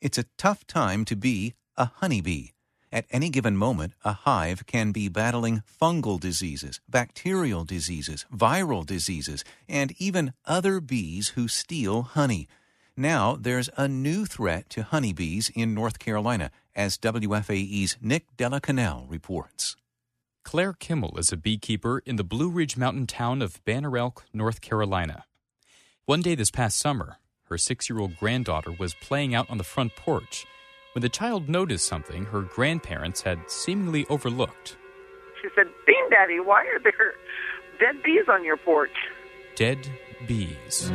It's a tough time to be a honeybee. At any given moment, a hive can be battling fungal diseases, bacterial diseases, viral diseases, and even other bees who steal honey. Now, there's a new threat to honeybees in North Carolina, as WFAE's Nick Della Canal reports. Claire Kimmel is a beekeeper in the Blue Ridge Mountain town of Banner Elk, North Carolina. One day this past summer, her 6-year-old granddaughter was playing out on the front porch when the child noticed something her grandparents had seemingly overlooked. She said, "Bean Daddy, why are there dead bees on your porch?" Dead bees.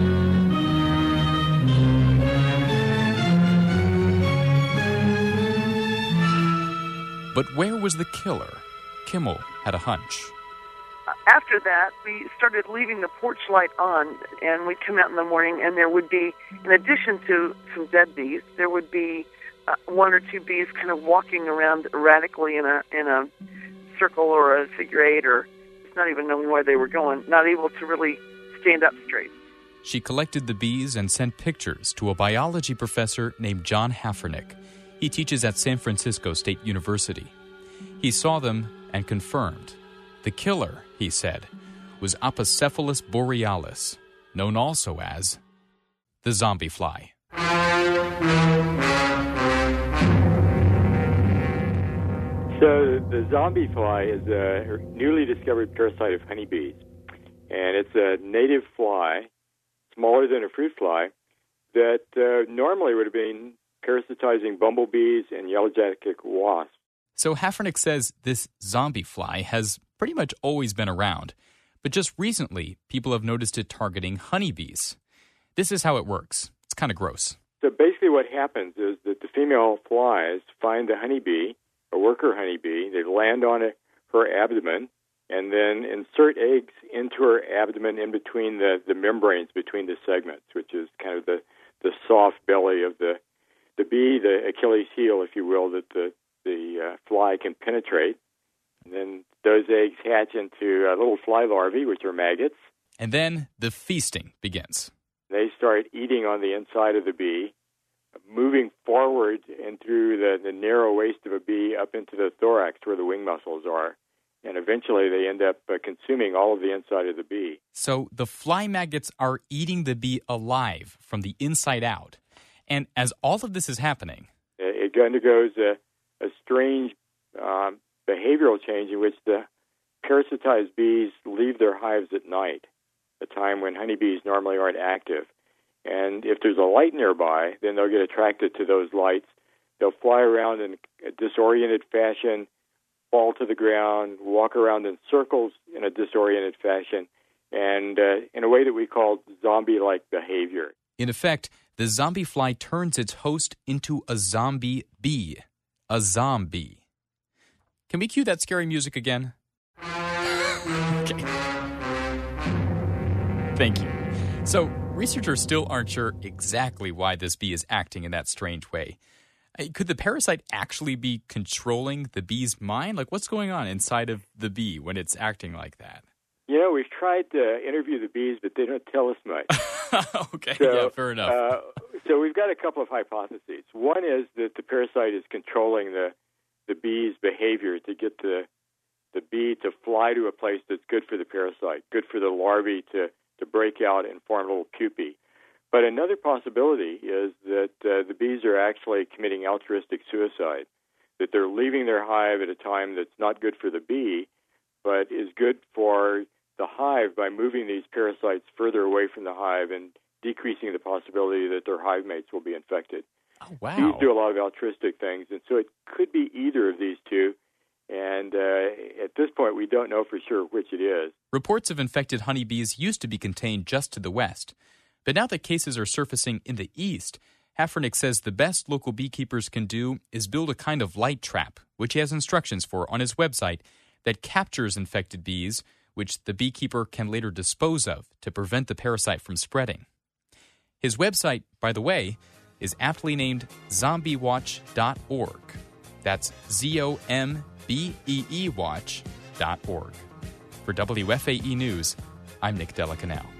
But where was the killer? Kimmel had a hunch. After that, we started leaving the porch light on, and we'd come out in the morning, and there would be, in addition to some dead bees, there would be one or two bees kind of walking around erratically in a circle or a figure eight, or just not even knowing where they were going, not able to really stand up straight. She collected the bees and sent pictures to a biology professor named John Haffernick. He teaches at San Francisco State University. He saw them and confirmed. The killer, he said, was Apocephalus borealis, known also as the zombie fly. So the zombie fly is a newly discovered parasite of honeybees, and it's a native fly, smaller than a fruit fly, that normally would have been parasitizing bumblebees and yellow jacket wasps. So Haffernick says this zombie fly has pretty much always been around, but just recently people have noticed it targeting honeybees. This is how it works. It's kind of gross. So basically what happens is that the female flies find the honeybee, a worker honeybee, they land on her abdomen and then insert eggs into her abdomen in between the membranes between the segments, which is kind of the soft belly of the bee, the Achilles heel, if you will, that the fly can penetrate. And then those eggs hatch into little fly larvae, which are maggots. And then the feasting begins. They start eating on the inside of the bee, moving forward and through the narrow waist of a bee up into the thorax where the wing muscles are. And eventually they end up consuming all of the inside of the bee. So the fly maggots are eating the bee alive from the inside out. And as all of this is happening, it undergoes a strange behavioral change in which the parasitized bees leave their hives at night, a time when honeybees normally aren't active. And if there's a light nearby, then they'll get attracted to those lights. They'll fly around in a disoriented fashion, fall to the ground, walk around in circles in a disoriented fashion, and in a way that we call zombie-like behavior. In effect, the zombie fly turns its host into a zombie bee. A zombie. Can we cue that scary music again? Okay. Thank you. So, researchers still aren't sure exactly why this bee is acting in that strange way. Could the parasite actually be controlling the bee's mind? Like, what's going on inside of the bee when it's acting like that? You know, we've tried to interview the bees, but they don't tell us much. Okay, yeah, fair enough. So we've got a couple of hypotheses. One is that the parasite is controlling the bee's behavior to get the bee to fly to a place that's good for the parasite, good for the larvae to break out and form little pupae. But another possibility is that the bees are actually committing altruistic suicide, that they're leaving their hive at a time that's not good for the bee, but is good for the hive by moving these parasites further away from the hive and decreasing the possibility that their hive mates will be infected. Oh, wow. Bees do a lot of altruistic things, and so it could be either of these two. And at this point, we don't know for sure which it is. Reports of infected honeybees used to be contained just to the west. But now that cases are surfacing in the east, Haffernick says the best local beekeepers can do is build a kind of light trap, which he has instructions for on his website, that captures infected bees, which the beekeeper can later dispose of to prevent the parasite from spreading. His website, by the way, is aptly named zombiewatch.org. That's ZOMBEE watch.org. For WFAE News, I'm Nick Della Canal.